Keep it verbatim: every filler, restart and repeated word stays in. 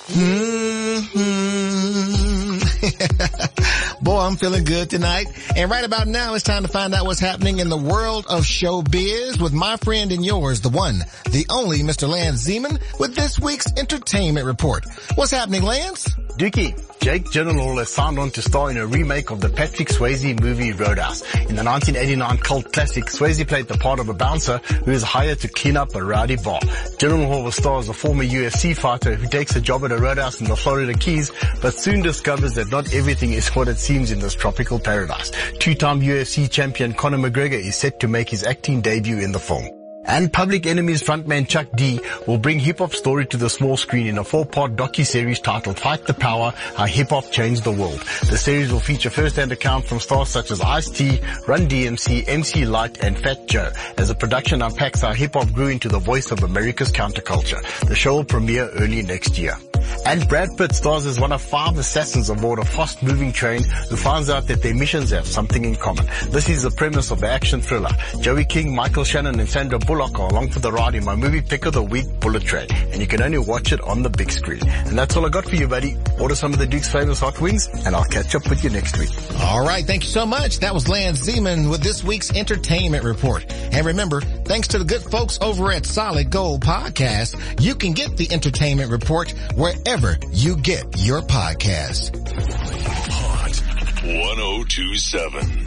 Mm-hmm. Boy, I'm feeling good tonight. And right about now, it's time to find out what's happening in the world of showbiz with my friend and yours, the one, the only Mister Lance Zeman, with this week's entertainment report. What's happening, Lance? Dookie, Jake Gyllenhaal has signed on to star in a remake of the Patrick Swayze movie Roadhouse. In the nineteen eighty-nine cult classic, Swayze played the part of a bouncer who is hired to clean up a rowdy bar. Gyllenhaal will star as a former U F C fighter who takes a job at a roadhouse in the Florida Keys, but soon discovers that not everything is what it seems in this tropical paradise. Two-time U F C champion Conor McGregor is set to make his acting debut in the film. And Public Enemy's frontman Chuck D will bring hip-hop story to the small screen in a four-part docu-series titled Fight the Power, How Hip-Hop Changed the World. The series will feature first-hand account from stars such as Ice-T, Run D M C, M C Lyte, and Fat Joe, as the production unpacks how hip-hop grew into the voice of America's counterculture. The show will premiere early next year. And Brad Pitt stars as one of five assassins aboard a fast-moving train who finds out that their missions have something in common. This is the premise of the action thriller. Joey King, Michael Shannon, and Sandra Bullock are along for the ride in my movie Pick of the Week, Bullet Train, and you can only watch it on the big screen. And that's all I got for you, buddy. Order some of the Duke's famous hot wings, and I'll catch up with you next week. All right, thank you so much. That was Lance Zeman with this week's entertainment report. And remember, thanks to the good folks over at Solid Gold Podcast, you can get the entertainment report wherever you get your podcasts. Hot one oh two seven.